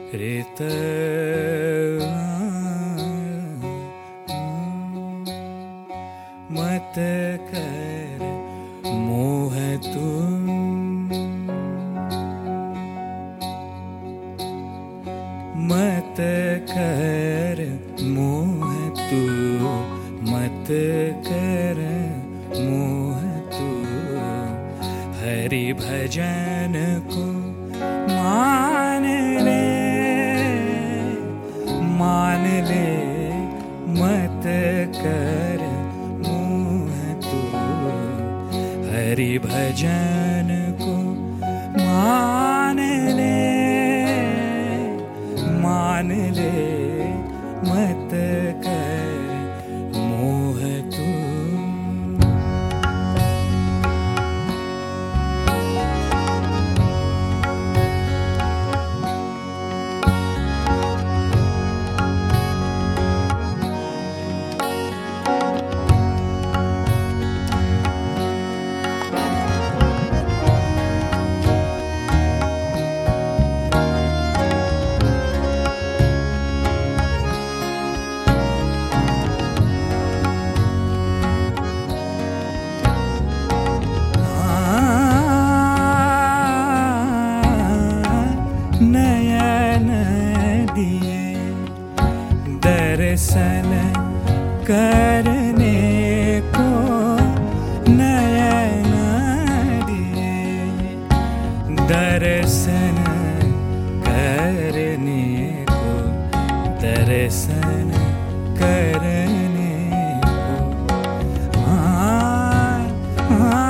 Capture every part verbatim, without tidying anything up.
रेत मत कर मोह तू, मत कर मोह तू, मत कर मोह तू। हरि भजन को मान ले, मान ले, मत कर मोह तू। हरि भजन को मान ले, मान ले, मत कर मोह तू। नयन दिए दर्शन करने को, नयन दिए दर्शन करने को, दर्शन करने को। हाँ हाँ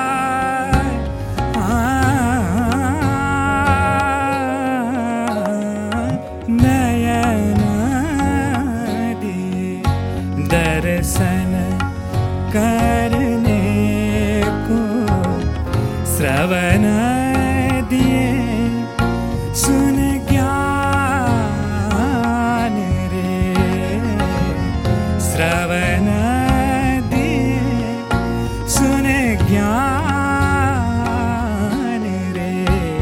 नयन दिए दर्शन करने को, श्रवण दिए सुन ज्ञान रे, श्रवण दिए सुन ज्ञान रे,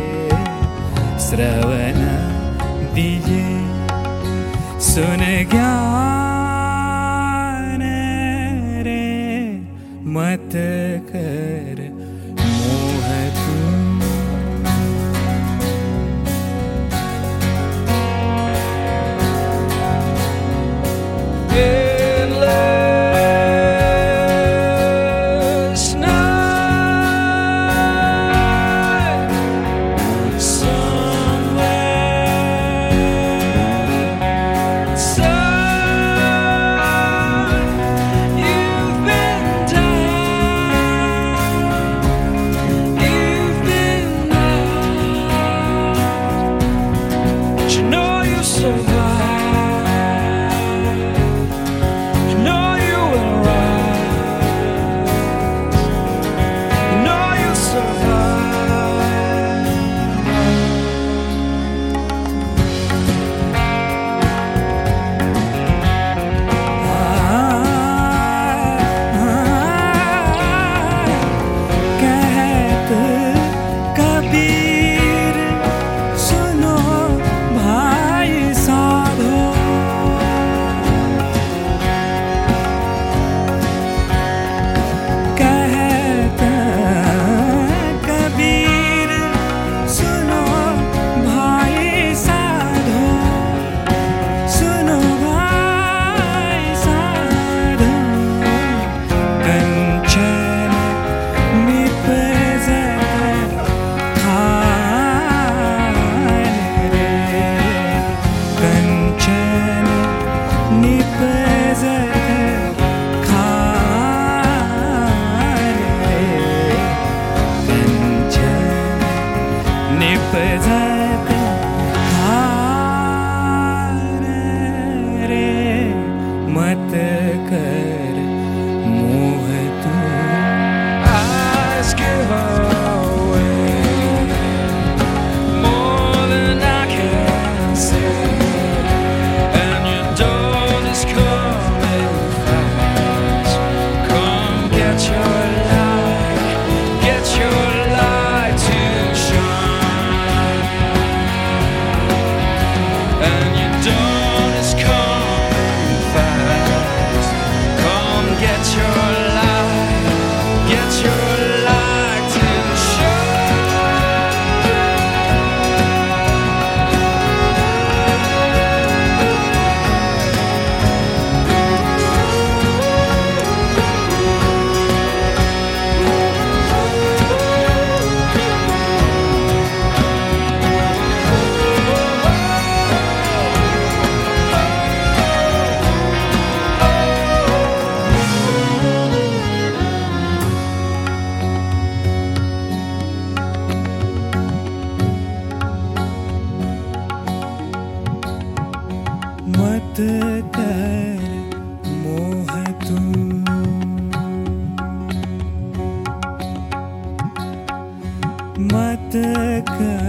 श्रवण दिए सुन ज्ञान रे, मत कर मोह तू। Somewhere, somewhere कर मोह तू, मत कर